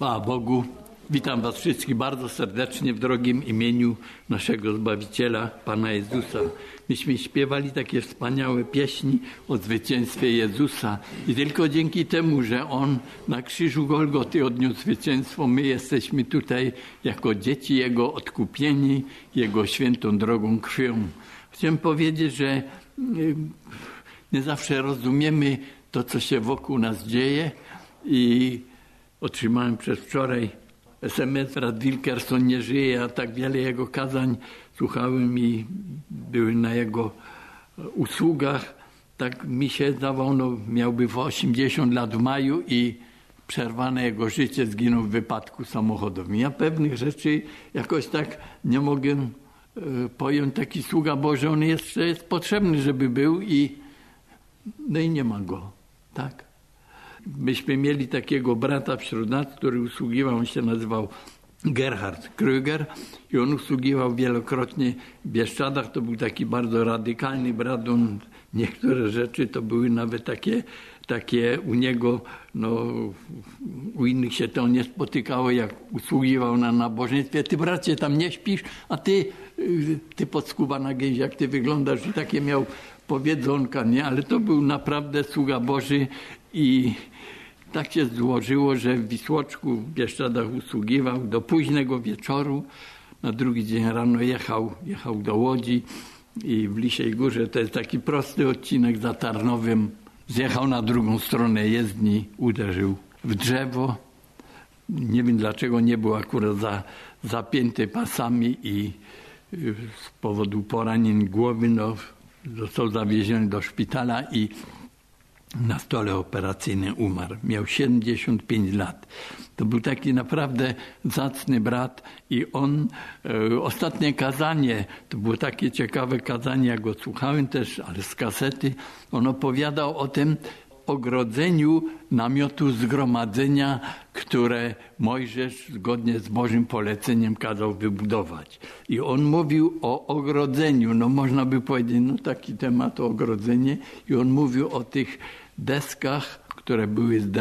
Chwała Bogu. Witam Was wszystkich bardzo serdecznie w drogim imieniu naszego Zbawiciela, Pana Jezusa. Myśmy śpiewali takie wspaniałe pieśni o zwycięstwie Jezusa i tylko dzięki temu, że On na krzyżu Golgoty odniósł zwycięstwo, my jesteśmy tutaj jako dzieci Jego odkupieni Jego świętą drogą krwią. Chciałem powiedzieć, że nie zawsze rozumiemy to, co się wokół nas dzieje i otrzymałem przedwczoraj SMS, brat Wilkerson nie żyje, ja tak wiele jego kazań słuchałem i były na jego usługach. Tak mi się zdawało, miałby 80 lat w maju i przerwane jego życie, zginął w wypadku samochodowym. Ja pewnych rzeczy jakoś tak nie mogę pojąć. Taki sługa Boży, on jeszcze jest potrzebny, żeby był i nie ma go, tak? Myśmy mieli takiego brata wśród nas, który usługiwał, on się nazywał Gerhard Krüger i on usługiwał wielokrotnie w Bieszczadach. To był taki bardzo radykalny brat. On, niektóre rzeczy to były nawet takie u niego, u innych się to nie spotykało, jak usługiwał na nabożeństwie. Ty bracie tam nie śpisz, a ty podskubana gęś, jak ty wyglądasz, i takie miał powiedzonka, nie? Ale to był naprawdę sługa Boży i tak się złożyło, że w Wisłoczku w Bieszczadach usługiwał do późnego wieczoru. Na drugi dzień rano jechał do Łodzi i w Lisiej Górze, to jest taki prosty odcinek za Tarnowem, zjechał na drugą stronę jezdni, uderzył w drzewo. Nie wiem dlaczego nie był akurat zapięty pasami i z powodu poranień głowy został zawieziony do szpitala i na stole operacyjnym umarł. Miał 75 lat. To był taki naprawdę zacny brat i on, ostatnie kazanie, to było takie ciekawe kazanie, ja go słuchałem też, ale z kasety, on opowiadał o tym ogrodzeniu namiotu zgromadzenia, które Mojżesz zgodnie z Bożym poleceniem kazał wybudować. I on mówił o ogrodzeniu, można by powiedzieć, taki temat o ogrodzenie, i on mówił o tych deskach, które były z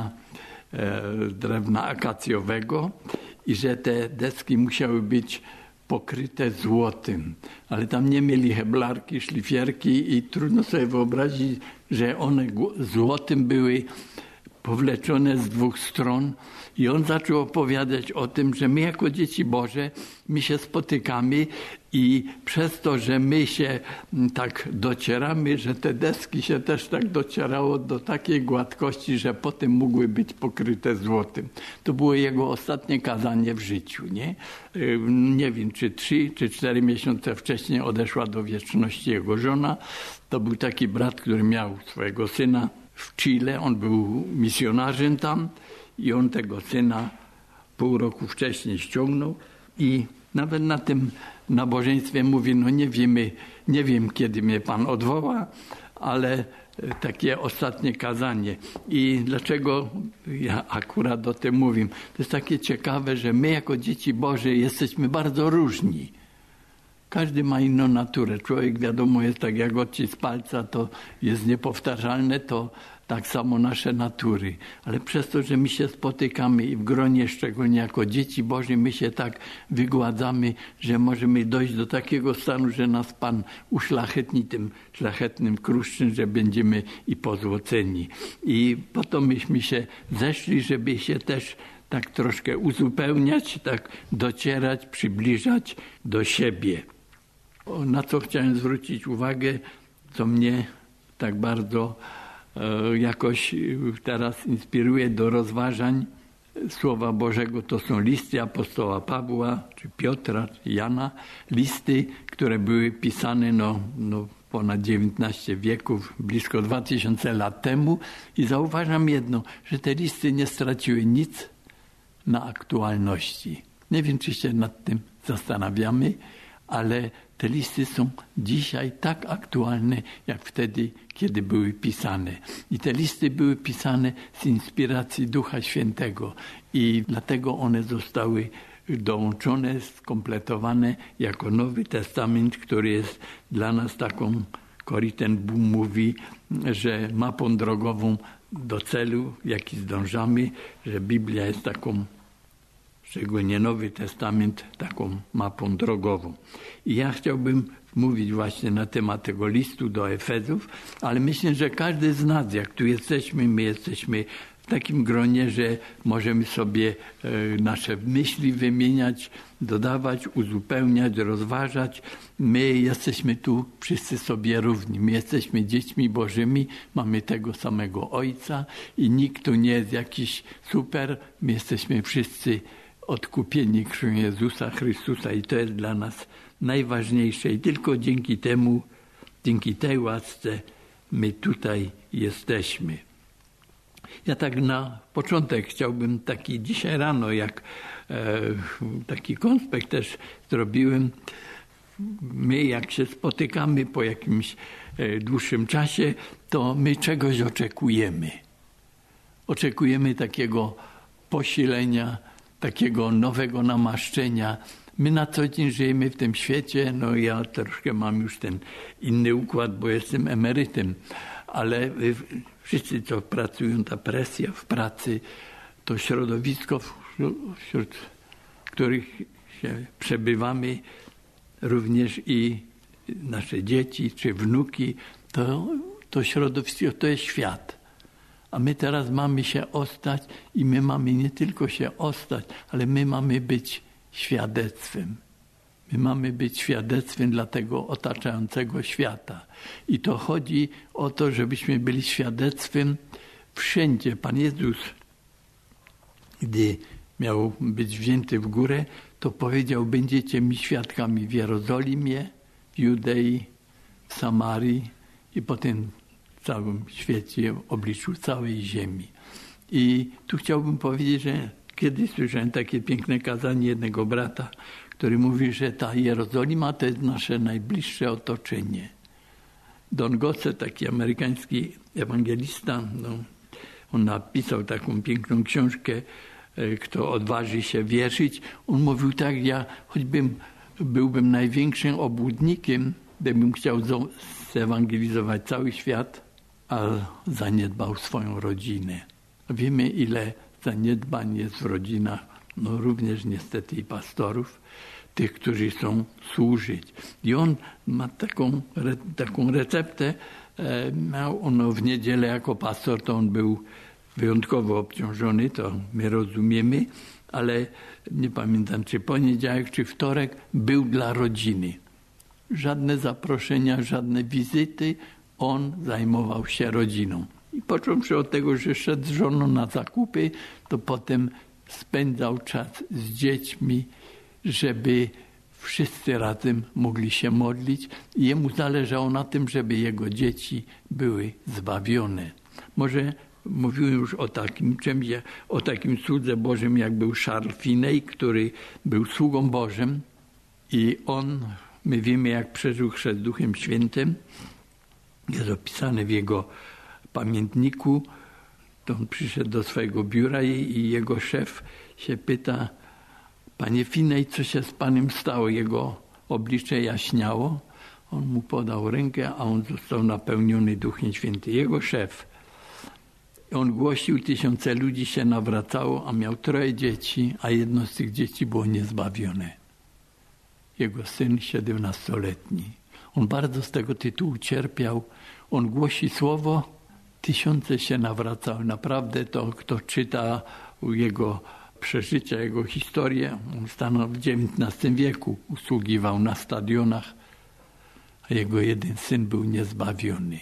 drewna akacjowego i że te deski musiały być pokryte złotem, ale tam nie mieli heblarki, szlifierki i trudno sobie wyobrazić, że one złotem były powleczone z dwóch stron. I on zaczął opowiadać o tym, że my jako dzieci Boże, my się spotykamy i przez to, że my się tak docieramy, że te deski się też tak docierało do takiej gładkości, że potem mogły być pokryte złotem. To było jego ostatnie kazanie w życiu, nie? Nie wiem, czy 3 czy 4 miesiące wcześniej odeszła do wieczności jego żona. To był taki brat, który miał swojego syna w Chile, on był misjonarzem tam i on tego syna pół roku wcześniej ściągnął i nawet na tym nabożeństwie mówi, nie wiem kiedy mnie Pan odwoła, ale takie ostatnie kazanie. I dlaczego ja akurat o tym mówię? To jest takie ciekawe, że my jako dzieci Boże jesteśmy bardzo różni. Każdy ma inną naturę. Człowiek, wiadomo, jest tak jak odcisk palca, to jest niepowtarzalne, to tak samo nasze natury. Ale przez to, że my się spotykamy i w gronie, szczególnie jako dzieci Boże, my się tak wygładzamy, że możemy dojść do takiego stanu, że nas Pan uszlachetni tym szlachetnym kruszczem, że będziemy i pozłoceni. I po to myśmy się zeszli, żeby się też tak troszkę uzupełniać, tak docierać, przybliżać do siebie. Na co chciałem zwrócić uwagę, co mnie tak bardzo jakoś teraz inspiruje do rozważań Słowa Bożego, to są listy apostoła Pawła, czy Piotra, czy Jana. Listy, które były pisane ponad 19 wieków, blisko 2000 lat temu. I zauważam jedno, że te listy nie straciły nic na aktualności. Nie wiem, czy się nad tym zastanawiamy, ale te listy są dzisiaj tak aktualne, jak wtedy, kiedy były pisane. I te listy były pisane z inspiracji Ducha Świętego i dlatego one zostały dołączone, skompletowane jako Nowy Testament, który jest dla nas taką Corrie ten Boom mówi, że mapą drogową do celu, jaki zdążamy, że Biblia jest taką, szczególnie Nowy Testament, taką mapą drogową. I ja chciałbym mówić właśnie na temat tego listu do Efezów, ale myślę, że każdy z nas, jak tu jesteśmy, my jesteśmy w takim gronie, że możemy sobie nasze myśli wymieniać, dodawać, uzupełniać, rozważać. My jesteśmy tu wszyscy sobie równi. My jesteśmy dziećmi Bożymi, mamy tego samego Ojca i nikt tu nie jest jakiś super. My jesteśmy wszyscy odkupieni krwią Jezusa Chrystusa i to jest dla nas najważniejsze. I tylko dzięki temu, dzięki tej łasce my tutaj jesteśmy. Ja tak na początek chciałbym taki dzisiaj rano, jak taki konspekt też zrobiłem. My jak się spotykamy po jakimś dłuższym czasie, to my czegoś oczekujemy. Oczekujemy takiego posilenia, takiego nowego namaszczenia. My na co dzień żyjemy w tym świecie, no ja troszkę mam już ten inny układ, bo jestem emerytem, ale wszyscy, co pracują, ta presja w pracy, to środowisko, wśród których się przebywamy, również i nasze dzieci czy wnuki, to środowisko to jest świat. A my teraz mamy się ostać i my mamy nie tylko się ostać, ale my mamy być świadectwem. My mamy być świadectwem dla tego otaczającego świata. I to chodzi o to, żebyśmy byli świadectwem wszędzie. Pan Jezus, gdy miał być wzięty w górę, to powiedział, będziecie mi świadkami w Jerozolimie, w Judei, w Samarii i potem w całym świecie, w obliczu całej ziemi. I tu chciałbym powiedzieć, że kiedyś słyszałem takie piękne kazanie jednego brata, który mówi, że ta Jerozolima to jest nasze najbliższe otoczenie. Don Gosse, taki amerykański ewangelista, on napisał taką piękną książkę, Kto odważy się wierzyć. On mówił tak, ja choćbym byłbym największym obłudnikiem, gdybym chciał zewangelizować cały świat, a zaniedbał swoją rodzinę. Wiemy, ile zaniedbań jest w rodzinach, również niestety i pastorów, tych, którzy chcą służyć. I on ma taką receptę. Miał on w niedzielę jako pastor, to on był wyjątkowo obciążony, to my rozumiemy, ale nie pamiętam, czy poniedziałek, czy wtorek był dla rodziny. Żadne zaproszenia, żadne wizyty, on zajmował się rodziną. I począwszy od tego, że szedł z żoną na zakupy, to potem spędzał czas z dziećmi, żeby wszyscy razem mogli się modlić i jemu zależało na tym, żeby jego dzieci były zbawione. Może mówiłem już o takim czymś, o takim słudze Bożym, jak był Charles Finney, który był sługą Bożym i my wiemy, jak przeżył chrzest Duchem Świętym. Jest opisane w jego pamiętniku. To on przyszedł do swojego biura i jego szef się pyta: Panie Finney, co się z panem stało? Jego oblicze jaśniało. On mu podał rękę, a on został napełniony Duchem Świętym. Jego szef. On głosił, 1000 ludzi się nawracało, a miał 3 dzieci, a jedno z tych dzieci było niezbawione. Jego syn 17-letni. On bardzo z tego tytułu cierpiał. On głosi słowo, 1000 się nawracały. Naprawdę to, kto czyta jego przeżycia, jego historię, on stanął w XIX wieku, usługiwał na stadionach, a jego jeden syn był niezbawiony.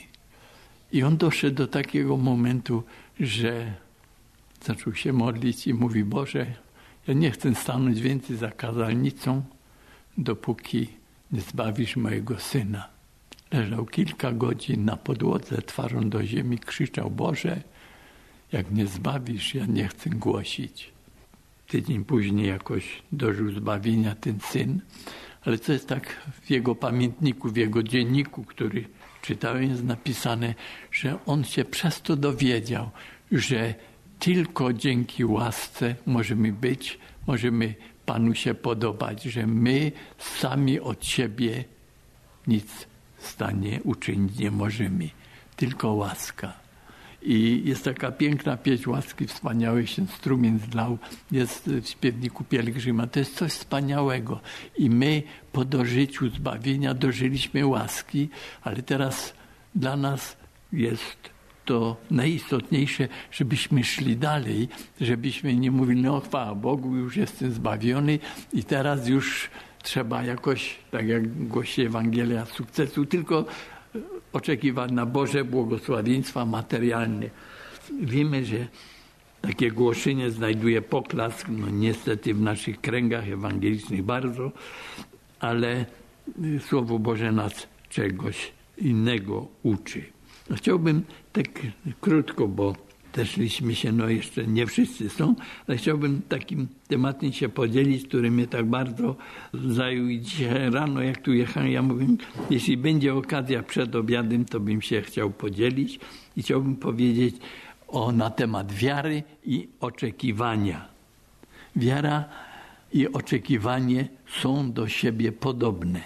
I on doszedł do takiego momentu, że zaczął się modlić i mówi: Boże, ja nie chcę stanąć więcej za kazalnicą, dopóki nie zbawisz mojego syna. Leżał kilka godzin na podłodze, twarzą do ziemi, krzyczał: Boże, jak nie zbawisz, ja nie chcę głosić. Tydzień później jakoś dożył zbawienia ten syn, ale co jest tak w jego pamiętniku, w jego dzienniku, który czytałem, jest napisane, że on się przez to dowiedział, że tylko dzięki łasce możemy Panu się podobać, że my sami od siebie nic stanie uczynić nie możemy. Tylko łaska. I jest taka piękna pieśń łaski wspaniałej się strumień zlał. Jest w śpiewniku Pielgrzyma. To jest coś wspaniałego. I my po dożyciu zbawienia dożyliśmy łaski, ale teraz dla nas jest to najistotniejsze, żebyśmy szli dalej, żebyśmy nie mówili, no chwała Bogu, już jestem zbawiony i teraz już trzeba jakoś, tak jak głosi Ewangelia sukcesu, tylko oczekiwać na Boże błogosławieństwa materialne. Wiemy, że takie głoszenie znajduje poklask, no niestety w naszych kręgach ewangelicznych bardzo, ale Słowo Boże nas czegoś innego uczy. Chciałbym tak krótko, bo też szliśmy się, no jeszcze nie wszyscy są, ale chciałbym takim tematem się podzielić, który mnie tak bardzo zajął i dzisiaj rano, jak tu jechałem, ja mówię, jeśli będzie okazja przed obiadem, to bym się chciał podzielić i chciałbym powiedzieć na temat wiary i oczekiwania. Wiara i oczekiwanie są do siebie podobne,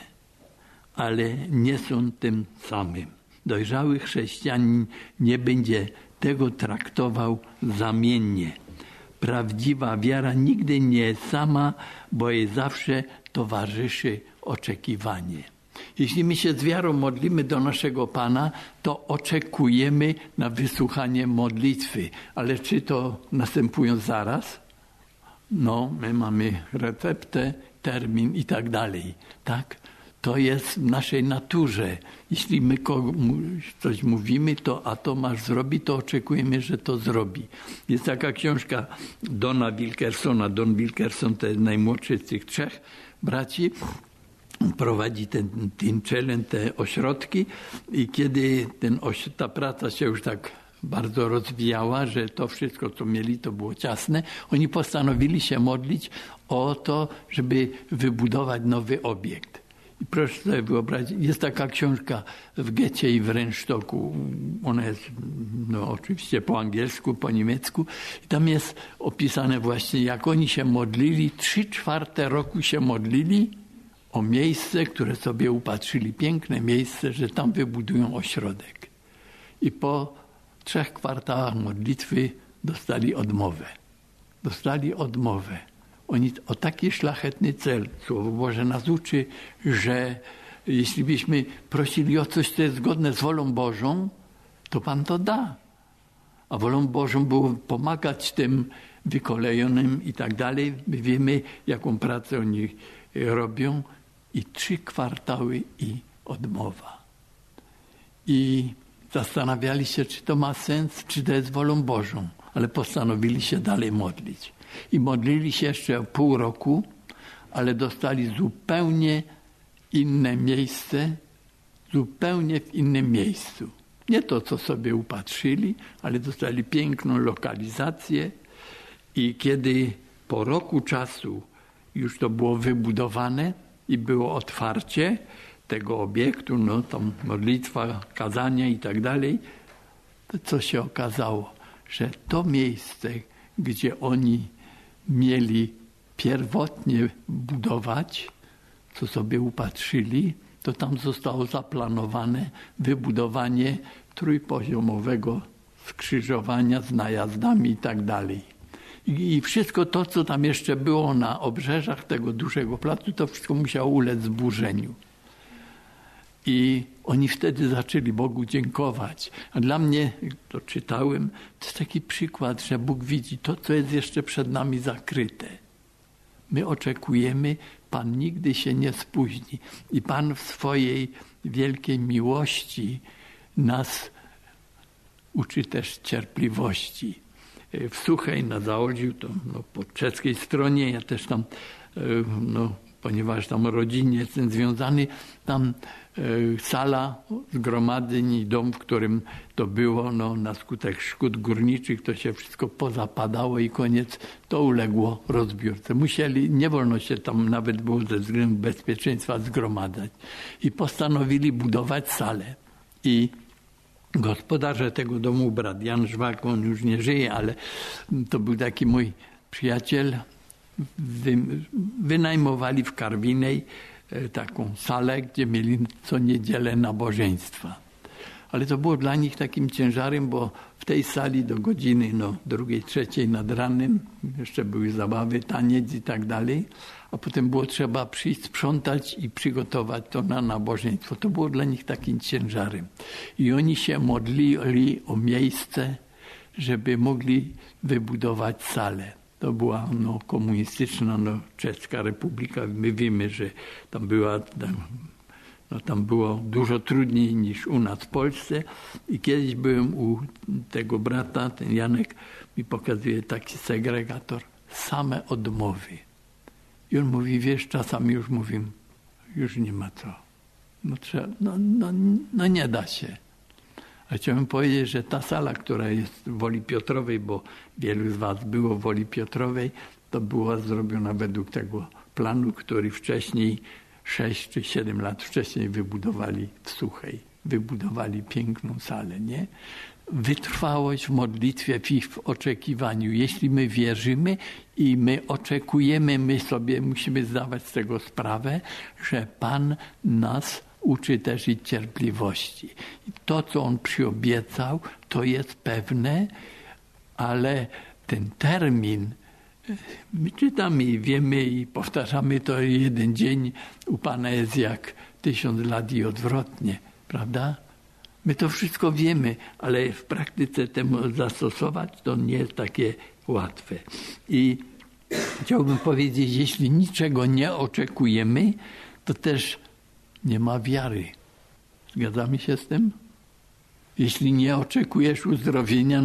ale nie są tym samym. Dojrzały chrześcijanin nie będzie tego traktował zamiennie. Prawdziwa wiara nigdy nie jest sama, bo jej zawsze towarzyszy oczekiwanie. Jeśli my się z wiarą modlimy do naszego Pana, to oczekujemy na wysłuchanie modlitwy. Ale czy to następuje zaraz? No, my mamy receptę, termin i tak dalej. Tak? To jest w naszej naturze. Jeśli my coś mówimy, a to masz zrobić, to oczekujemy, że to zrobi. Jest taka książka Dona Wilkersona. Don Wilkerson to jest najmłodszy z tych trzech braci. Prowadzi ten Teen Challenge, te ośrodki i kiedy ta praca się już tak bardzo rozwijała, że to wszystko, co mieli, to było ciasne, oni postanowili się modlić o to, żeby wybudować nowy obiekt. I proszę sobie wyobrazić, jest taka książka w Goethie i w Rynsztoku. Ona jest oczywiście po angielsku, po niemiecku. I tam jest opisane właśnie, jak oni się modlili. 3/4 roku się modlili o miejsce, które sobie upatrzyli. Piękne miejsce, że tam wybudują ośrodek. I po 3 kwartałach modlitwy dostali odmowę. Oni o taki szlachetny cel, Słowo Boże nas uczy, że jeśli byśmy prosili o coś, co jest zgodne z wolą Bożą, to Pan to da. A wolą Bożą było pomagać tym wykolejonym i tak dalej. My wiemy, jaką pracę oni robią. I 3 kwartały i odmowa. I zastanawiali się, czy to ma sens, czy to jest wolą Bożą. Ale postanowili się dalej modlić. I modlili się jeszcze pół roku, ale dostali zupełnie inne miejsce, zupełnie w innym miejscu. Nie to, co sobie upatrzyli, ale dostali piękną lokalizację i kiedy po roku czasu już to było wybudowane i było otwarcie tego obiektu, tam modlitwa, kazania i tak dalej, to co się okazało, że to miejsce, gdzie oni mieli pierwotnie budować, co sobie upatrzyli, to tam zostało zaplanowane wybudowanie trójpoziomowego skrzyżowania z najazdami i tak dalej. I wszystko to, co tam jeszcze było na obrzeżach tego dużego placu, to wszystko musiało ulec zburzeniu. I oni wtedy zaczęli Bogu dziękować. A dla mnie, to czytałem, to jest taki przykład, że Bóg widzi to, co jest jeszcze przed nami zakryte. My oczekujemy, Pan nigdy się nie spóźni. I Pan w swojej wielkiej miłości nas uczy też cierpliwości. W Suchej na Zaolziu, to po czeskiej stronie, ja też tam, ponieważ tam rodzinnie jestem związany, tam sala zgromadzeń i dom, w którym to było, na skutek szkód górniczych, to się wszystko pozapadało i koniec, to uległo rozbiórce. Nie wolno się tam nawet było ze względu bezpieczeństwa zgromadzać. I postanowili budować salę. I gospodarze tego domu, brat Jan Żwak, on już nie żyje, ale to był taki mój przyjaciel, wynajmowali w Karwinej taką salę, gdzie mieli co niedzielę nabożeństwa. Ale to było dla nich takim ciężarem, bo w tej sali do godziny 2, 3 nad ranem jeszcze były zabawy, taniec i tak dalej, a potem było trzeba przyjść, sprzątać i przygotować to na nabożeństwo. To było dla nich takim ciężarem. I oni się modlili o miejsce, żeby mogli wybudować salę. To była komunistyczna Czeska Republika. My wiemy, że tam było dużo trudniej niż u nas w Polsce. I kiedyś byłem u tego brata, ten Janek mi pokazuje taki segregator, same odmowy. I on mówi, wiesz, czasami już mówię, już nie ma co. Nie da się. A chciałbym powiedzieć, że ta sala, która jest w Woli Piotrowej, bo wielu z was było w Woli Piotrowej, to była zrobiona według tego planu, który wcześniej, 6 czy 7 lat wcześniej wybudowali w Suchej. Wybudowali piękną salę, nie? Wytrwałość w modlitwie i w oczekiwaniu. Jeśli my wierzymy i my oczekujemy, my sobie musimy zdawać z tego sprawę, że Pan nas uczy też i cierpliwości. I to, co On przyobiecał, to jest pewne, ale ten termin, my czytamy i wiemy i powtarzamy to, jeden dzień u Pana jest jak 1000 lat i odwrotnie, prawda? My to wszystko wiemy, ale w praktyce temu zastosować to nie jest takie łatwe. I chciałbym powiedzieć, jeśli niczego nie oczekujemy, to też nie ma wiary. Zgadzamy się z tym? Jeśli nie oczekujesz uzdrowienia,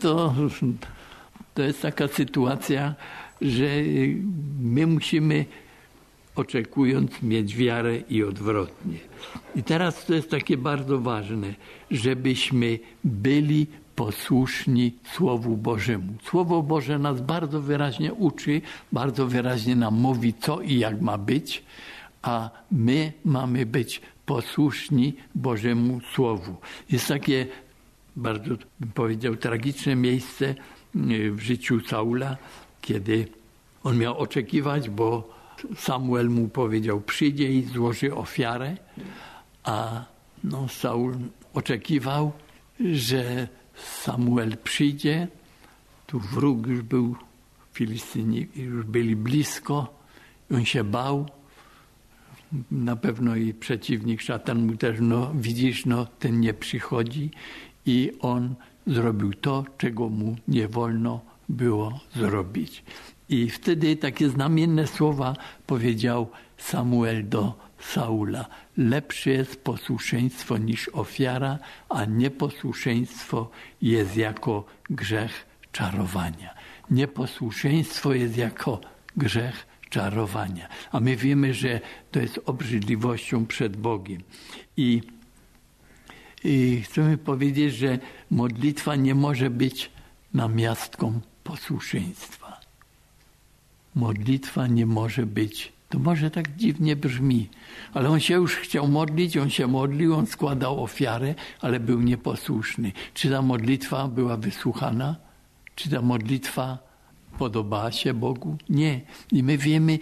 to jest taka sytuacja, że my musimy, oczekując, mieć wiarę i odwrotnie. I teraz to jest takie bardzo ważne, żebyśmy byli posłuszni Słowu Bożemu. Słowo Boże nas bardzo wyraźnie uczy, bardzo wyraźnie nam mówi, co i jak ma być, a my mamy być posłuszni Bożemu Słowu. Jest takie bardzo, bym powiedział, tragiczne miejsce w życiu Saula, kiedy on miał oczekiwać, bo Samuel mu powiedział, przyjdzie i złoży ofiarę, a Saul oczekiwał, że Samuel przyjdzie, tu wróg już był, Filistyni już byli blisko, on się bał, na pewno i przeciwnik, szatan mu też, widzisz, ten nie przychodzi i on zrobił to, czego mu nie wolno było zrobić. I wtedy takie znamienne słowa powiedział Samuel do Saula. Lepsze jest posłuszeństwo niż ofiara, a nieposłuszeństwo jest jako grzech czarowania. Nieposłuszeństwo jest jako grzech czarowania. A my wiemy, że to jest obrzydliwością przed Bogiem. I chcemy powiedzieć, że modlitwa nie może być namiastką posłuszeństwa. Modlitwa nie może być, to może tak dziwnie brzmi, ale on się już chciał modlić, on się modlił, on składał ofiarę, ale był nieposłuszny. Czy ta modlitwa była wysłuchana? Czy ta modlitwa podobała się Bogu? Nie. I my wiemy,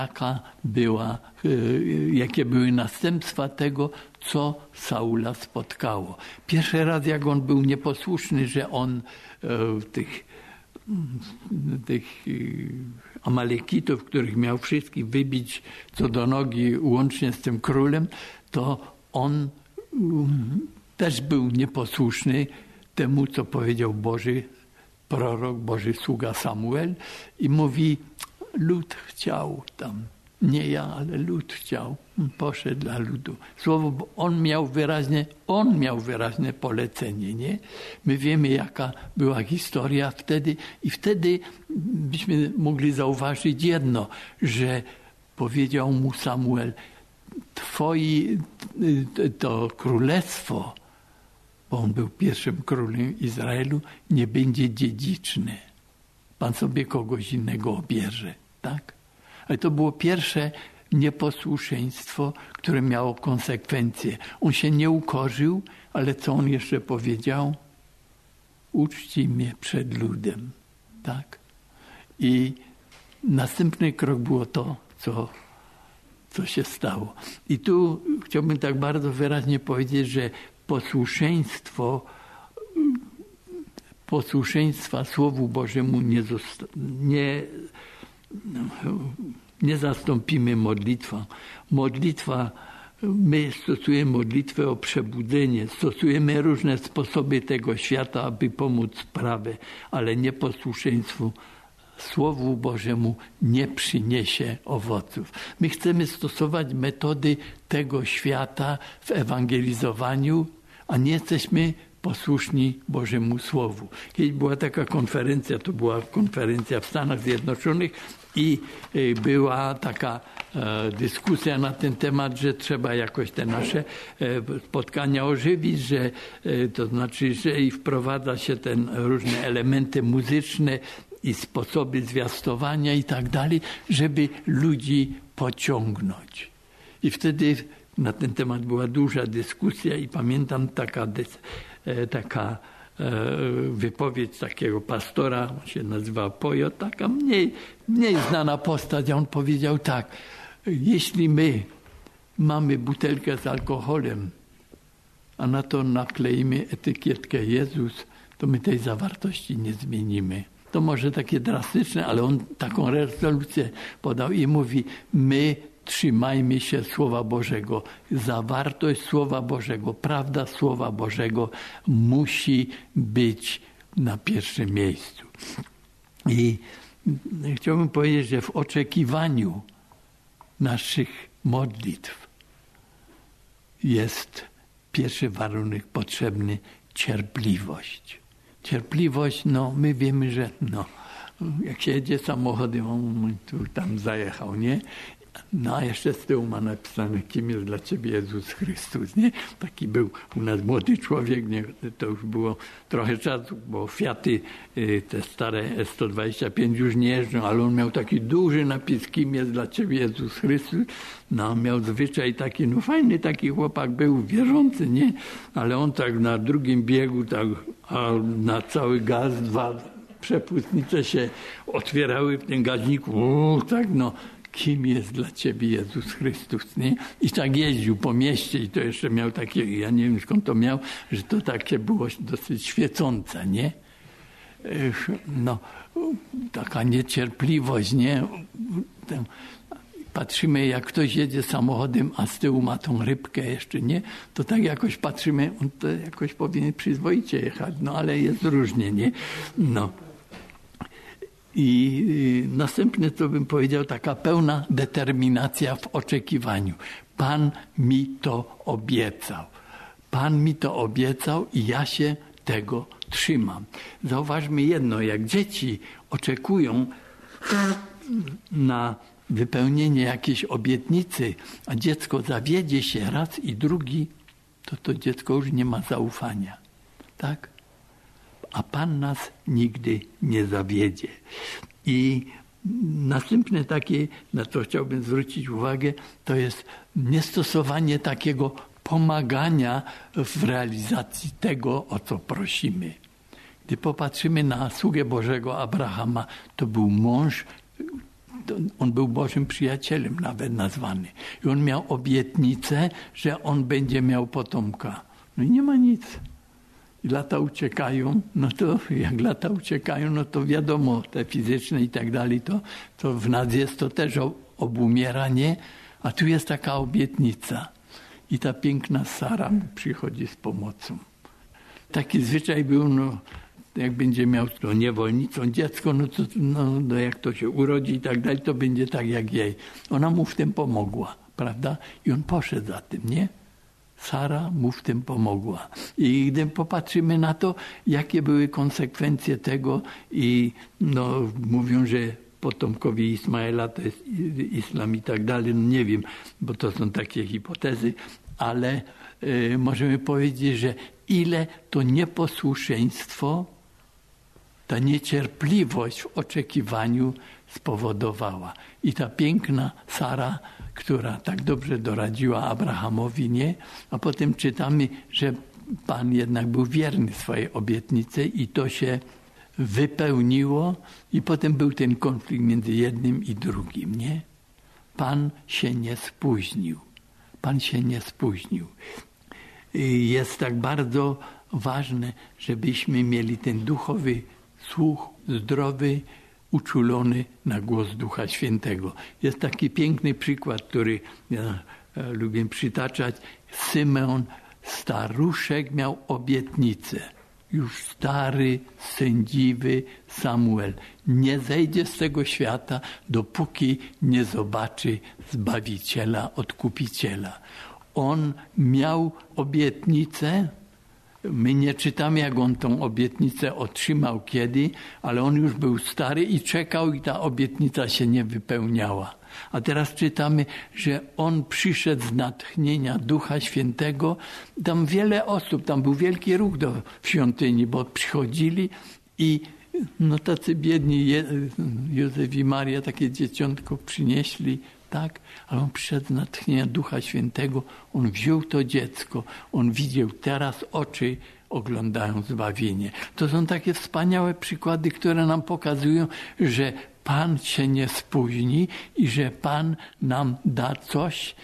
jakie były następstwa tego, co Saula spotkało. Pierwszy raz, jak on był nieposłuszny, że on tych Amalekitów, których miał wszystkich wybić co do nogi, łącznie z tym królem, to on też był nieposłuszny temu, co powiedział Boży prorok, Boży sługa Samuel i mówi, lud chciał tam, nie ja, ale lud chciał, poszedł dla ludu. Słowo, on miał wyraźne polecenie, nie? My wiemy, jaka była historia wtedy i wtedy byśmy mogli zauważyć jedno, że powiedział mu Samuel, to królestwo, bo on był pierwszym królem Izraelu, nie będzie dziedziczne. Pan sobie kogoś innego obierze, tak? Ale to było pierwsze nieposłuszeństwo, które miało konsekwencje. On się nie ukorzył, ale co on jeszcze powiedział? Uczci mnie przed ludem, tak? I następny krok było to, co co się stało. I tu chciałbym tak bardzo wyraźnie powiedzieć, że posłuszeństwa Słowu Bożemu nie zastąpimy modlitwą. My stosujemy modlitwę o przebudzenie, stosujemy różne sposoby tego świata, aby pomóc sprawę, ale nieposłuszeństwu Słowu Bożemu nie przyniesie owoców. My chcemy stosować metody tego świata w ewangelizowaniu, a nie jesteśmy posłuszni Bożemu Słowu. Kiedyś była taka konferencja, to była konferencja w Stanach Zjednoczonych i była taka dyskusja na ten temat, że trzeba jakoś te nasze spotkania ożywić, że to znaczy, że i wprowadza się różne elementy muzyczne i sposoby zwiastowania i tak dalej, żeby ludzi pociągnąć. I wtedy na ten temat była duża dyskusja i pamiętam taka wypowiedź takiego pastora, on się nazywał Pojo, taka mniej znana postać, a on powiedział tak: jeśli my mamy butelkę z alkoholem, a na to nakleimy etykietkę Jezus, to my tej zawartości nie zmienimy. To może takie drastyczne, ale on taką rezolucję podał i mówi: my trzymajmy się Słowa Bożego. Zawartość Słowa Bożego, prawda Słowa Bożego musi być na pierwszym miejscu. I chciałbym powiedzieć, że w oczekiwaniu naszych modlitw jest pierwszy warunek potrzebny: cierpliwość. Cierpliwość, my wiemy, że jak się jedzie samochodem, on tam zajechał, nie? A jeszcze z tyłu ma napisane: kim jest dla ciebie Jezus Chrystus, nie? Taki był u nas młody człowiek, nie? To już było trochę czasu, bo Fiaty, te stare S125 już nie jeżdżą, ale on miał taki duży napis: kim jest dla ciebie Jezus Chrystus. Miał zwyczaj taki, fajny taki chłopak był, wierzący, nie? Ale on tak na drugim biegu, tak, a na cały gaz, 2 przepustnice się otwierały w tym gaźniku. Kim jest dla ciebie Jezus Chrystus, nie? I tak jeździł po mieście i to jeszcze miał takie, ja nie wiem skąd to miał, że to takie było dosyć świecące, nie? Taka niecierpliwość, nie? Patrzymy, jak ktoś jedzie samochodem, a z tyłu ma tą rybkę jeszcze, nie? To tak jakoś patrzymy, on to jakoś powinien przyzwoicie jechać, ale jest różnie, nie? I następne, co bym powiedział, taka pełna determinacja w oczekiwaniu. Pan mi to obiecał. Pan mi to obiecał i ja się tego trzymam. Zauważmy jedno, jak dzieci oczekują na wypełnienie jakiejś obietnicy, a dziecko zawiedzie się raz i drugi, to dziecko już nie ma zaufania. Tak? A Pan nas nigdy nie zawiedzie. I następne takie, na co chciałbym zwrócić uwagę, to jest niestosowanie takiego pomagania w realizacji tego, o co prosimy. Gdy popatrzymy na sługę Bożego Abrahama, to był mąż, on był Bożym przyjacielem nawet nazwany. I on miał obietnicę, że on będzie miał potomka. I nie ma nic. I lata uciekają, jak lata uciekają, to wiadomo, te fizyczne i tak dalej, to w nas jest to też obumieranie, a tu jest taka obietnica. I ta piękna Sara przychodzi z pomocą. Taki zwyczaj był, jak będzie miał niewolnicą dziecko, jak to się urodzi i tak dalej, to będzie tak jak jej. Ona mu w tym pomogła, prawda? I on poszedł za tym, nie? Sara mu w tym pomogła. I gdy popatrzymy na to, jakie były konsekwencje tego i mówią, że potomkowie Ismaela to jest islam i tak dalej, nie wiem, bo to są takie hipotezy, ale możemy powiedzieć, że ile to nieposłuszeństwo, ta niecierpliwość w oczekiwaniu spowodowała. I ta piękna Sara, która tak dobrze doradziła Abrahamowi, nie? A potem czytamy, że Pan jednak był wierny swojej obietnicy i to się wypełniło i potem był ten konflikt między jednym i drugim, nie? Pan się nie spóźnił. Pan się nie spóźnił. Jest tak bardzo ważne, żebyśmy mieli ten duchowy słuch zdrowy, uczulony na głos Ducha Świętego. Jest taki piękny przykład, który ja lubię przytaczać. Symeon, staruszek, miał obietnicę. Już stary, sędziwy Samuel nie zejdzie z tego świata, dopóki nie zobaczy Zbawiciela, Odkupiciela. On miał obietnicę. My nie czytamy, jak on tą obietnicę otrzymał kiedy, ale on już był stary i czekał i ta obietnica się nie wypełniała. A teraz czytamy, że on przyszedł z natchnienia Ducha Świętego. Tam wiele osób, tam był wielki ruch w świątyni, bo przychodzili i tacy biedni Józef i Maria takie dzieciątko przynieśli, tak? Ale on przyszedł z natchnienia Ducha Świętego, on wziął to dziecko, on widział, teraz oczy oglądają zbawienie. To są takie wspaniałe przykłady, które nam pokazują, że Pan się nie spóźni i że Pan nam da coś,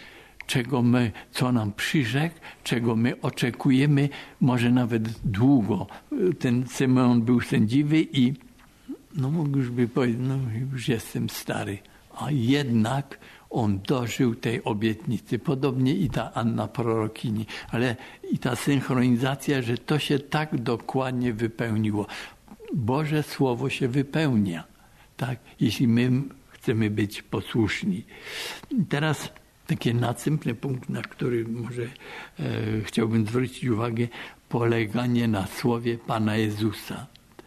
co nam przyrzekł, czego my oczekujemy, może nawet długo. Ten Symeon był sędziwy i mógł już by powiedzieć, już jestem stary. A jednak on dożył tej obietnicy. Podobnie i ta Anna prorokini. Ale i ta synchronizacja, że to się tak dokładnie wypełniło. Boże Słowo się wypełnia. Tak? Jeśli my chcemy być posłuszni. Teraz taki następny punkt, na który może chciałbym zwrócić uwagę, poleganie na Słowie Pana Jezusa.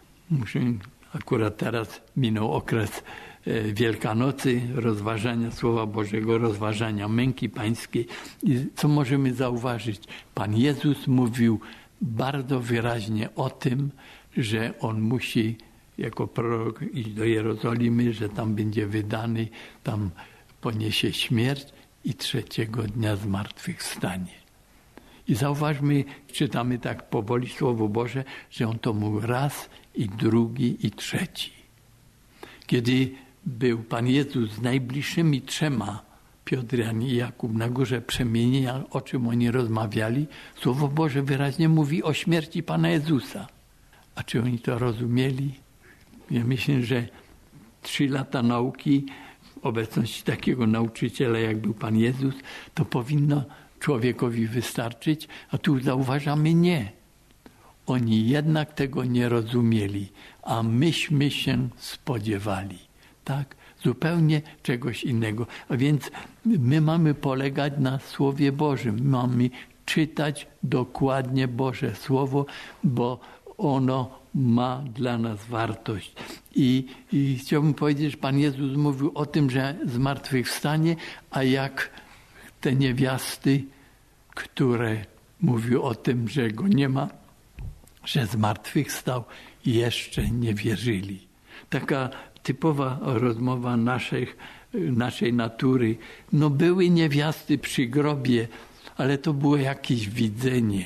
Akurat teraz minął okres Wielkanocy, rozważania Słowa Bożego, rozważania męki pańskiej. I co możemy zauważyć? Pan Jezus mówił bardzo wyraźnie o tym, że On musi jako prorok iść do Jerozolimy, że tam będzie wydany, tam poniesie śmierć i 3. dnia zmartwychwstanie. I zauważmy, czytamy tak powoli Słowo Boże, że On to mówił raz i drugi i trzeci. Kiedy był Pan Jezus z najbliższymi 3, Piotr, Jan i Jakub, na górze przemienienia, o czym oni rozmawiali, Słowo Boże wyraźnie mówi o śmierci Pana Jezusa. A czy oni to rozumieli? Ja myślę, że 3 lata nauki, obecności takiego nauczyciela, jak był Pan Jezus, to powinno człowiekowi wystarczyć, a tu zauważamy nie. Oni jednak tego nie rozumieli, a myśmy się spodziewali. Tak? Zupełnie czegoś innego. A więc my mamy polegać na Słowie Bożym. Mamy czytać dokładnie Boże Słowo, bo ono ma dla nas wartość. I chciałbym powiedzieć, że Pan Jezus mówił o tym, że zmartwychwstanie, a jak te niewiasty, które mówiły o tym, że Go nie ma, że zmartwychwstał, jeszcze nie wierzyli. Taka typowa rozmowa naszej natury. Były niewiasty przy grobie, ale to było jakieś widzenie.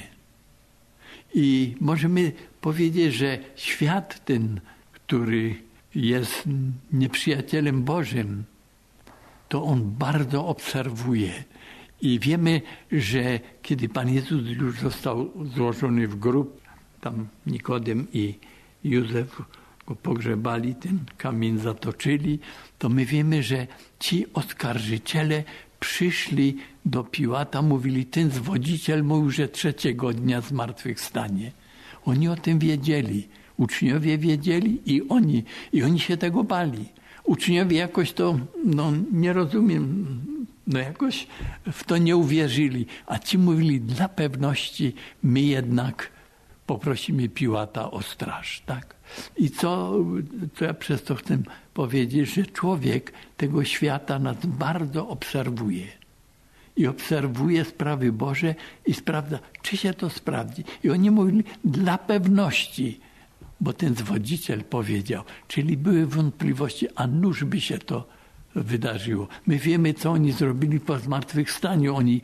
I możemy powiedzieć, że świat ten, który jest nieprzyjacielem Bożym, to on bardzo obserwuje. I wiemy, że kiedy Pan Jezus już został złożony w grób, tam Nikodem i Józef go pogrzebali, ten kamień zatoczyli, to my wiemy, że ci oskarżyciele przyszli do Piłata, mówili, ten zwodziciel mówił, że 3. dnia zmartwychwstanie. Oni o tym wiedzieli, uczniowie wiedzieli i oni się tego bali. Uczniowie jakoś to, nie rozumiem, jakoś w to nie uwierzyli, a ci mówili, dla pewności my jednak poprosimy Piłata o straż, tak? I co ja przez to chcę powiedzieć, że człowiek tego świata nas bardzo obserwuje. I obserwuje sprawy Boże i sprawdza, czy się to sprawdzi. I oni mówili, dla pewności, bo ten zwodziciel powiedział, czyli były wątpliwości, a nuż by się to wydarzyło. My wiemy, co oni zrobili po zmartwychwstaniu. Oni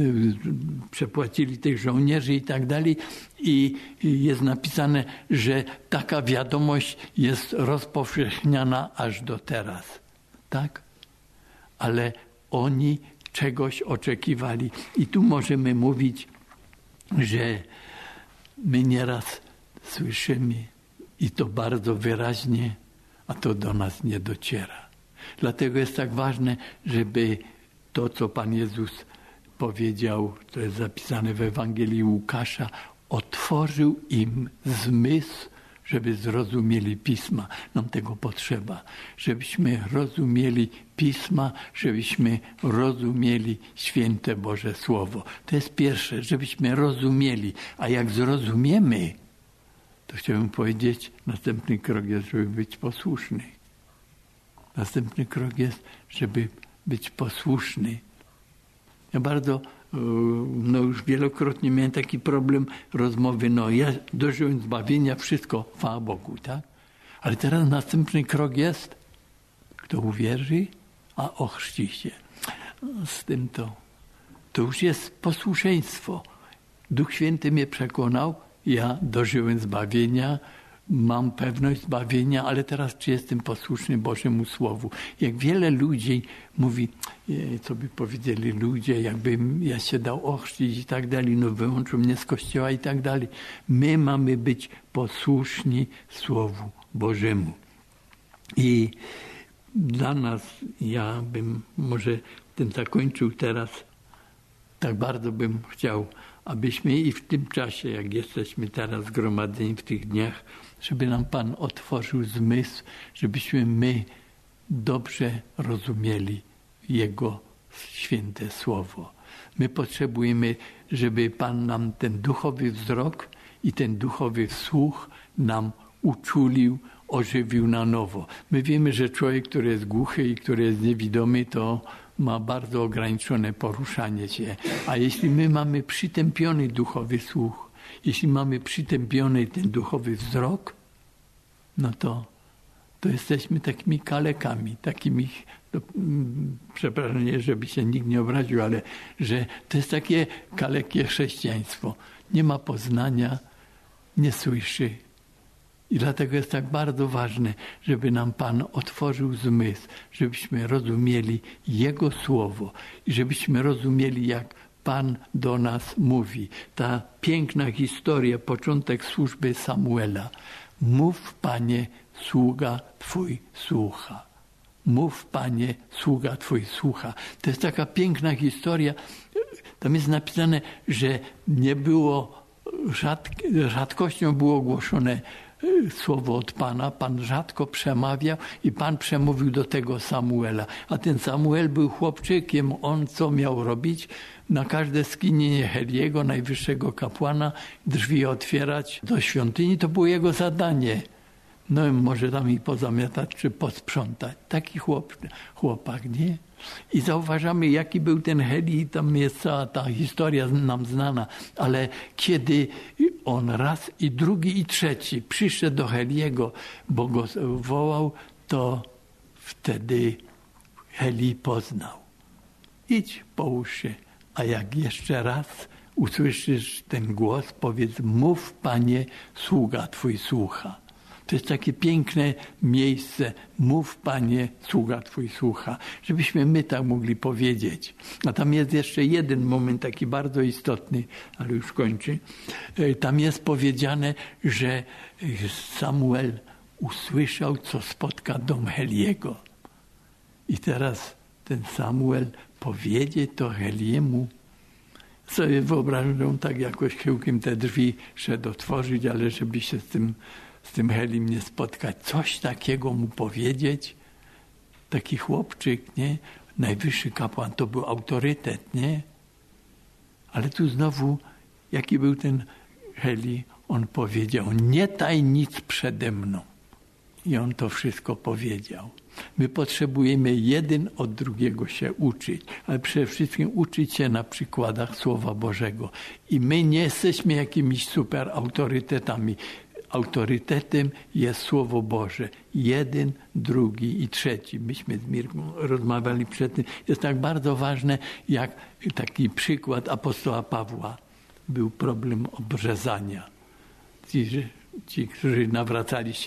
przepłacili tych żołnierzy i tak dalej. I jest napisane, że taka wiadomość jest rozpowszechniana aż do teraz. Tak? Ale oni czegoś oczekiwali. I tu możemy mówić, że my nieraz słyszymy i to bardzo wyraźnie, a to do nas nie dociera. Dlatego jest tak ważne, żeby to, co Pan Jezus powiedział, to jest zapisane w Ewangelii Łukasza, otworzył im zmysł, żeby zrozumieli Pisma. Nam tego potrzeba. Żebyśmy rozumieli Pisma, żebyśmy rozumieli święte Boże Słowo. To jest pierwsze, żebyśmy rozumieli. A jak zrozumiemy, to chciałbym powiedzieć, następny krok jest, żeby być posłuszny. Następny krok jest, żeby być posłuszny. Ja bardzo, już wielokrotnie miałem taki problem rozmowy, ja dożyłem zbawienia, wszystko, chwała Bogu, tak? Ale teraz następny krok jest, kto uwierzy, a ochrzci się. Z tym to już jest posłuszeństwo. Duch Święty mnie przekonał, ja dożyłem zbawienia, mam pewność zbawienia, ale teraz czy jestem posłuszny Bożemu Słowu? Jak wiele ludzi mówi, co by powiedzieli ludzie, jakbym ja się dał ochrzcić i tak dalej, wyłączył mnie z kościoła i tak dalej. My mamy być posłuszni Słowu Bożemu. I dla nas, ja bym może tym zakończył teraz, tak bardzo bym chciał, abyśmy i w tym czasie, jak jesteśmy teraz zgromadzeni w tych dniach, żeby nam Pan otworzył zmysł, żebyśmy my dobrze rozumieli Jego święte Słowo. My potrzebujemy, żeby Pan nam ten duchowy wzrok i ten duchowy słuch nam uczulił, ożywił na nowo. My wiemy, że człowiek, który jest głuchy i który jest niewidomy, to ma bardzo ograniczone poruszanie się. A jeśli my mamy przytępiony duchowy słuch, jeśli mamy przytępiony ten duchowy wzrok, to jesteśmy takimi kalekami, takimi, przepraszam, nie, żeby się nikt nie obraził, ale że to jest takie kalekie chrześcijaństwo. Nie ma poznania, nie słyszy. I dlatego jest tak bardzo ważne, żeby nam Pan otworzył zmysł, żebyśmy rozumieli Jego Słowo i żebyśmy rozumieli, jak Pan do nas mówi. Ta piękna historia, początek służby Samuela. Mów, Panie, sługa Twój słucha. Mów, Panie, sługa Twój słucha. To jest taka piękna historia. Tam jest napisane, że nie było, rzadkością było ogłoszone słowo od Pana. Pan rzadko przemawiał i Pan przemówił do tego Samuela. A ten Samuel był chłopczykiem. On co miał robić? Na każde skinienie Heliego, najwyższego kapłana, drzwi otwierać do świątyni. To było jego zadanie. Może tam i pozamiatać, czy posprzątać. Taki chłopak, nie? I zauważamy, jaki był ten Heli, tam jest cała ta historia nam znana, ale kiedy on raz i drugi i trzeci przyszedł do Heliego, bo go wołał, to wtedy Heli poznał. Idź, połóż się, a jak jeszcze raz usłyszysz ten głos, powiedz, mów, Panie, sługa Twój słucha. To jest takie piękne miejsce. Mów, Panie, sługa Twój słucha. Żebyśmy my tak mogli powiedzieć. A tam jest jeszcze jeden moment taki bardzo istotny, ale już kończy. Tam jest powiedziane, że Samuel usłyszał, co spotka dom Heliego. I teraz ten Samuel powiedzie to Heliemu. Sobie wyobrażam, tak jakoś chyłkiem te drzwi szedł otworzyć, ale żeby się z tym Helim nie spotkać, coś takiego mu powiedzieć. Taki chłopczyk, nie? Najwyższy kapłan, to był autorytet, nie? Ale tu znowu, jaki był ten Heli, on powiedział, nie taj nic przede mną. I on to wszystko powiedział. My potrzebujemy jeden od drugiego się uczyć, ale przede wszystkim uczyć się na przykładach Słowa Bożego. I my nie jesteśmy jakimiś super autorytetami. Autorytetem jest Słowo Boże. Jeden, drugi i trzeci. Myśmy z Mirką rozmawiali przed tym. Jest tak bardzo ważne, jak taki przykład apostoła Pawła. Był problem obrzezania. Ci, którzy nawracali się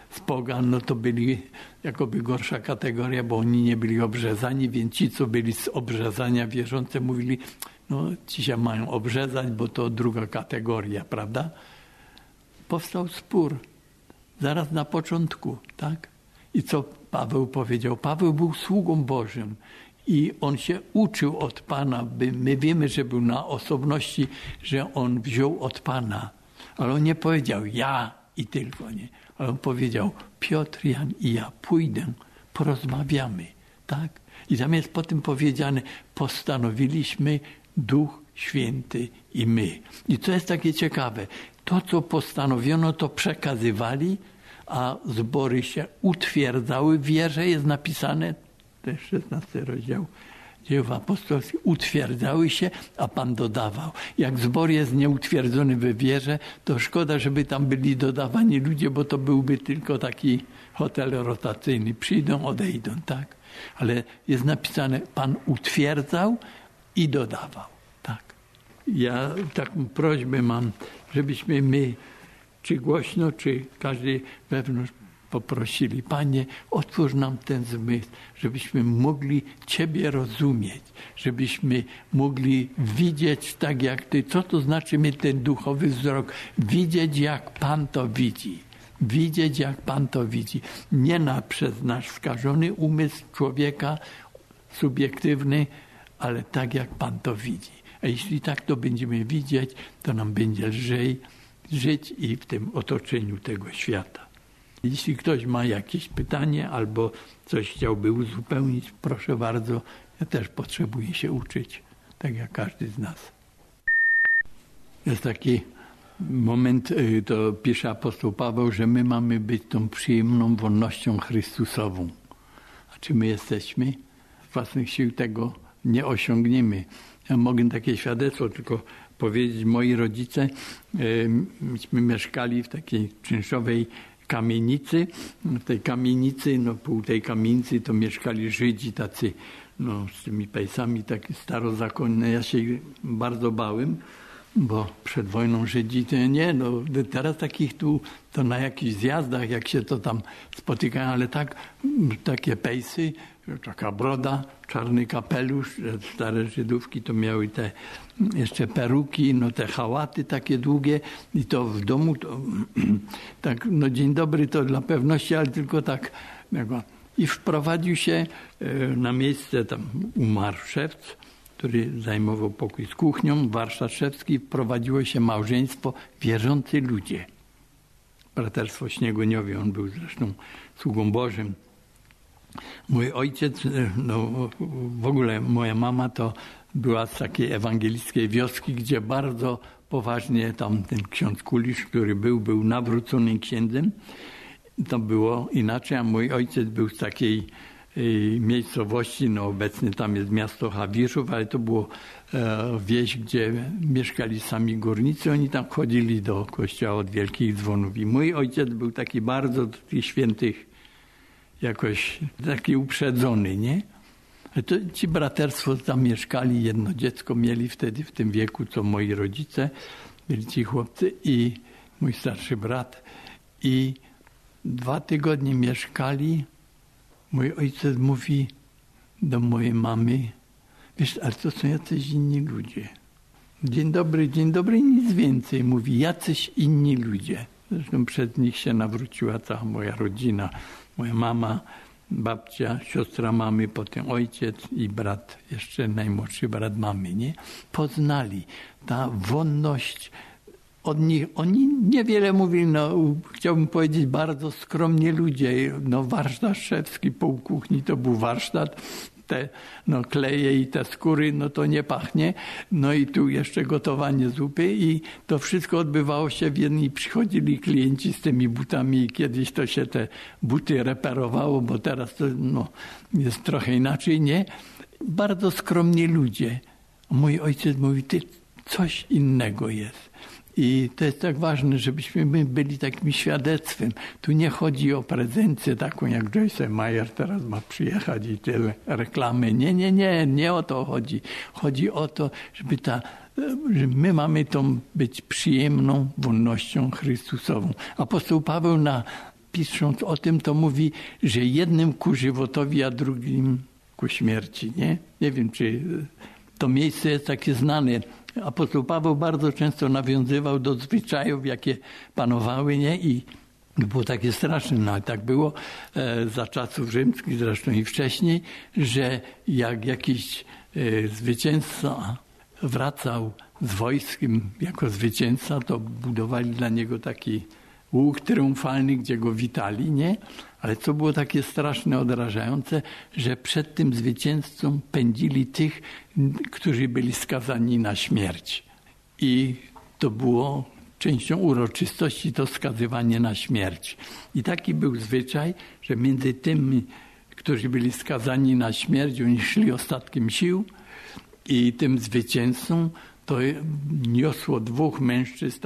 z pogan, no to byli jakoby gorsza kategoria, bo oni nie byli obrzezani, więc ci, co byli z obrzezania wierzące, mówili, no ci się mają obrzezać, bo to druga kategoria, prawda? Powstał spór zaraz na początku, tak? I co Paweł powiedział? Paweł był sługą Bożym i on się uczył od Pana. My wiemy, że był na osobności, że on wziął od Pana. Ale on nie powiedział ja i tylko nie. Ale on powiedział Piotr, Jan i ja pójdę, porozmawiamy. Tak? I tam jest potem powiedziane postanowiliśmy Duch Święty i my. I co jest takie ciekawe, to co postanowiono to przekazywali, a zbory się utwierdzały w wierze, jest napisane, to jest 16 rozdział Dziejów Apostolskich, utwierdzały się, a Pan dodawał. Jak zbor jest nieutwierdzony we wierze, to szkoda, żeby tam byli dodawani ludzie, bo to byłby tylko taki hotel rotacyjny. Przyjdą, odejdą, tak? Ale jest napisane, Pan utwierdzał i dodawał, tak? Ja taką prośbę mam, żebyśmy my, czy głośno, czy każdy wewnątrz poprosili, Panie, otwórz nam ten zmysł, żebyśmy mogli Ciebie rozumieć, żebyśmy mogli widzieć tak jak Ty. Co to znaczy mieć ten duchowy wzrok? Widzieć jak Pan to widzi. Widzieć jak Pan to widzi. Nie przez nasz skażony umysł człowieka, subiektywny, ale tak jak Pan to widzi. A jeśli tak to będziemy widzieć, to nam będzie lżej żyć i w tym otoczeniu tego świata. Jeśli ktoś ma jakieś pytanie albo coś chciałby uzupełnić, proszę bardzo, ja też potrzebuję się uczyć, tak jak każdy z nas. Jest taki moment, to pisze apostoł Paweł, że my mamy być tą przyjemną wolnością Chrystusową. A czy my jesteśmy? Z własnych sił tego nie osiągniemy. Ja mogę takie świadectwo tylko powiedzieć. Moi rodzice, myśmy mieszkali w takiej czynszowej kamienicy. W tej kamienicy, no pół tej kamienicy to mieszkali Żydzi tacy, no z tymi pejsami, takie starozakonne. Ja się bardzo bałem, bo przed wojną Żydzi to nie, no teraz takich tu, to na jakichś zjazdach, jak się to tam spotykają, ale tak, takie pejsy, taka broda, czarny kapelusz, stare Żydówki to miały te jeszcze peruki, no te hałaty takie długie i to w domu to tak, no dzień dobry to dla pewności, ale tylko tak. I wprowadził się na miejsce, tam umarł szewc, który zajmował pokój z kuchnią, warsztat szewski, wprowadziło się małżeństwo, wierzący ludzie. Braterstwo Śniegoniowie, on był zresztą sługą Bożym. Mój ojciec, no w ogóle moja mama to była z takiej ewangelickiej wioski, gdzie bardzo poważnie tam ten ksiądz Kulisz, który był nawróconym księdzem. To było inaczej, a mój ojciec był z takiej miejscowości, no obecnie tam jest miasto Hawiszów, ale to było wieś, gdzie mieszkali sami górnicy, oni tam chodzili do kościoła od Wielkich Dzwonów i mój ojciec był taki bardzo do tych świętych jakoś taki uprzedzony, nie? Ale to ci braterstwo tam mieszkali, jedno dziecko mieli wtedy w tym wieku, co moi rodzice, byli ci chłopcy i mój starszy brat i 2 tygodnie mieszkali. Mój ojciec mówi do mojej mamy, wiesz, ale to są jacyś inni ludzie. Dzień dobry i nic więcej. Mówi, jacyś inni ludzie. Zresztą przez nich się nawróciła cała moja rodzina. Moja mama, babcia, siostra mamy, potem ojciec i brat, jeszcze najmłodszy brat mamy, nie? Poznali ta wonność od nich. Oni niewiele mówili, no chciałbym powiedzieć bardzo skromnie ludzie. No warsztat szewski, pół kuchni to był warsztat. Te no, kleje i te skóry, no to nie pachnie. No i tu jeszcze gotowanie zupy i to wszystko odbywało się w jednej. Przychodzili klienci z tymi butami i kiedyś to się te buty reperowało, bo teraz to no, jest trochę inaczej, nie? Bardzo skromni ludzie. Mój ojciec mówi, ty coś innego jest. I to jest tak ważne, żebyśmy my byli takim świadectwem. Tu nie chodzi o prezencję taką, jak Joyce Meyer teraz ma przyjechać i tyle reklamy. Nie o to chodzi. Chodzi o to, że my mamy tą być przyjemną wolnością Chrystusową. Apostoł Paweł na pisząc o tym, to mówi, że jednym ku żywotowi, a drugim ku śmierci. Nie wiem, czy to miejsce jest takie znane. Apostoł Paweł bardzo często nawiązywał do zwyczajów, jakie panowały, i było takie straszne, no tak było za czasów rzymskich, zresztą i wcześniej, że jak jakiś zwycięzca wracał z wojskiem jako zwycięzca, to budowali dla niego taki łuk triumfalny, gdzie go witali, Ale co było takie straszne, odrażające, że przed tym zwycięzcą pędzili tych, którzy byli skazani na śmierć. I to było częścią uroczystości, to skazywanie na śmierć. I taki był zwyczaj, że między tymi, którzy byli skazani na śmierć, oni szli ostatkiem sił i tym zwycięzcą to niosło dwóch mężczyzn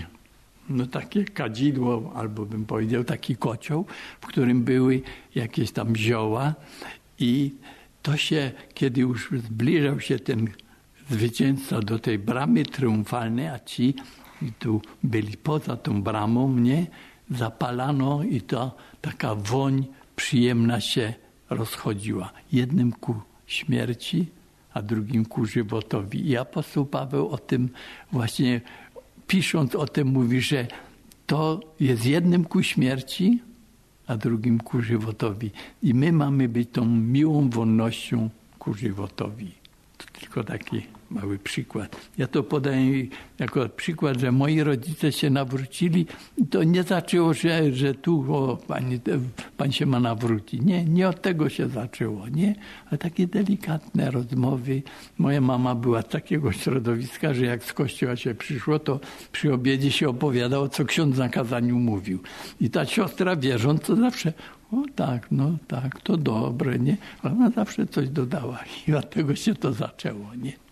takie kadzidło, albo bym powiedział taki kocioł, w którym były jakieś tam zioła i to się, kiedy już zbliżał się ten zwycięzca do tej bramy triumfalnej, a ci tu byli poza tą bramą, zapalano i to taka woń przyjemna się rozchodziła. Jednym ku śmierci, a drugim ku żywotowi. I apostoł Paweł o tym właśnie pisząc o tym mówi, że to jest jednym ku śmierci, a drugim ku żywotowi. I my mamy być tą miłą wonnością ku żywotowi. To tylko taki mały przykład. Ja to podaję jako przykład, że moi rodzice się nawrócili. To nie zaczęło, że tu pan się ma nawrócić. Nie od tego się zaczęło. Ale takie delikatne rozmowy. Moja mama była z takiego środowiska, że jak z kościoła się przyszło, to przy obiedzie się opowiadało, co ksiądz na kazaniu mówił. I ta siostra wierząc, to zawsze tak, to dobre, Ale ona zawsze coś dodała i od tego się to zaczęło,